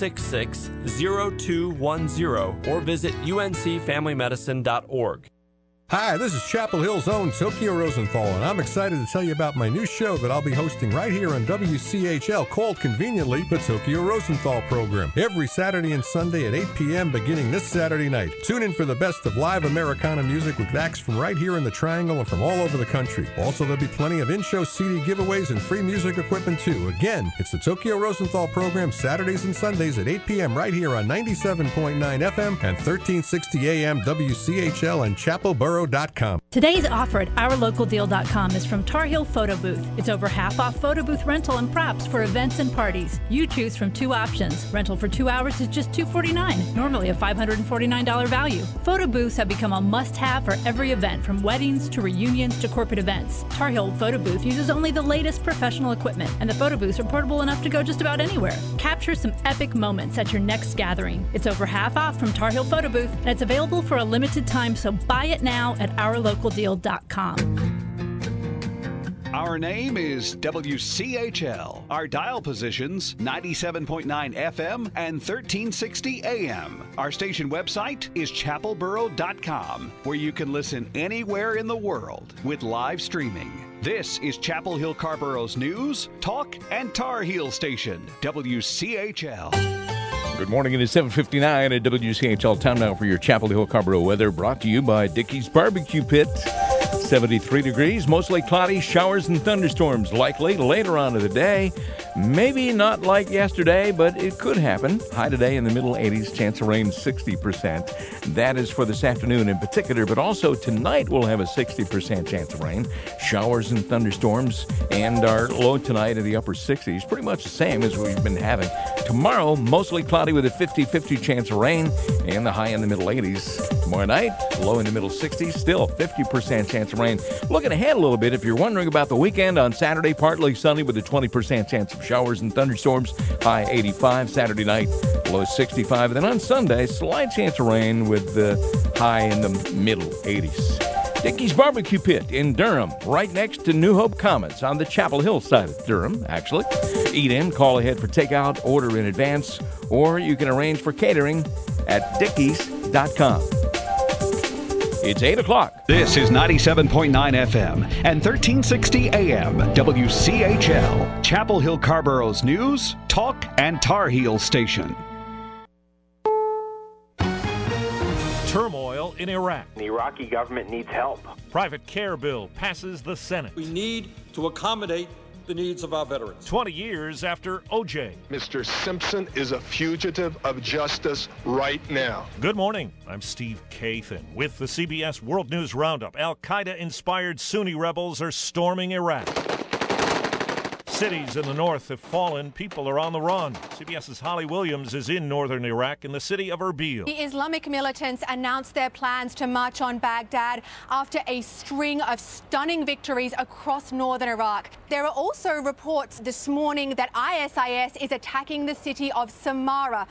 966-0210 or visit uncfamilymedicine.org. Hi, this is Chapel Hill's own Tokyo Rosenthal, and I'm excited to tell you about my new show that I'll be hosting right here on WCHL, called conveniently the Tokyo Rosenthal Program, every Saturday and Sunday at 8 p.m. beginning this Saturday night. Tune in for the best of live Americana music with acts from right here in the Triangle and from all over the country. Also, there'll be plenty of in-show CD giveaways and free music equipment, too. Again, it's the Tokyo Rosenthal Program, Saturdays and Sundays at 8 p.m. right here on 97.9 FM and 1360 AM WCHL and ChapelBorough.com. Today's offer at OurLocalDeal.com is from Tar Heel Photo Booth. It's over half off photo booth rental and props for events and parties. You choose from two options. Rental for 2 hours is just $249, normally a $549 value. Photo booths have become a must-have for every event, from weddings to reunions to corporate events. Tar Heel Photo Booth uses only the latest professional equipment, and the photo booths are portable enough to go just about anywhere. Capture some epic moments at your next gathering. It's over half off from Tar Heel Photo Booth, and it's available for a limited time, so buy it now at OurLocalDeal.com. Our name is WCHL. Our dial positions 97.9 FM and 1360 AM. Our station website is chapelborough.com, where you can listen anywhere in the world with live streaming. This is Chapel Hill Carborough's news, talk, and Tar Heel station, WCHL. Good morning. It is 7:59 at WCHL. Time now for your Chapel Hill Carrboro weather, brought to you by Dickey's Barbecue Pit. 73 degrees, mostly cloudy, showers and thunderstorms likely later on in the day. Maybe not like yesterday, but it could happen. High today in the middle 80s, chance of rain 60%. That is for this afternoon in particular, but also tonight we'll have a 60% chance of rain. Showers and thunderstorms, and our low tonight in the upper 60s, pretty much the same as we've been having. Tomorrow, mostly cloudy with a 50-50 chance of rain, and the high in the middle 80s. Tomorrow night, low in the middle 60s, still 50% chance of rain. Looking ahead a little bit, if you're wondering about the weekend, on Saturday, partly sunny with a 20% chance of showers and thunderstorms, high 85. Saturday night, low 65. And then on Sunday, slight chance of rain with the high in the middle 80s. Dickey's Barbecue Pit in Durham, right next to New Hope Commons on the Chapel Hill side of Durham, actually. Eat in, call ahead for takeout, order in advance, or you can arrange for catering at dickeys.com. It's 8 o'clock. This is 97.9 FM and 1360 AM WCHL, Chapel Hill Carborough's news, talk, and Tar Heel station. Turmoil in Iraq. The Iraqi government needs help. Private care bill passes the Senate. We need to accommodate the needs of our veterans. 20 years after OJ. Mr. Simpson is a fugitive of justice right now. Good morning. I'm Steve Kathan with the CBS World News Roundup. Al-Qaeda-inspired Sunni rebels are storming Iraq. Cities in the north have fallen. People are on the run. CBS's Holly Williams is in northern Iraq in the city of Erbil. The Islamic militants announced their plans to march on Baghdad after a string of stunning victories across northern Iraq. There are also reports this morning that ISIS is attacking the city of Samarra,